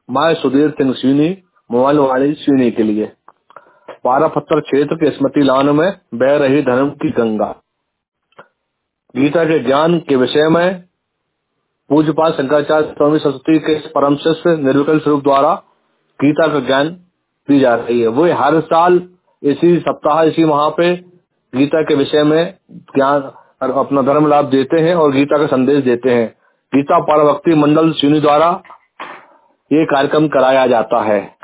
My Sudhir Singh स्वीनी, mobile Vani स्वीनी के लिए। 12 पत्थर क्षेत्र के स्मृति लान में बह रही धर्म की गंगा। गीता के ज्ञान के विषय में पूज्यपाद शंकराचार्य स्वामी सरस्वती के परम शिष्य निर्विकल्प स्वरूप द्वारा गीता का ज्ञान दी जा रही है। वो हर साल इसी सप्ताह इसी माह पे गीता के विषय में ज्ञान और अपना धर्म लाभ देते हैं और गीता का संदेश देते हैं। गीता परभक्ति मंडल स्वीनी द्वारा ये कार्यक्रम कराया जाता है।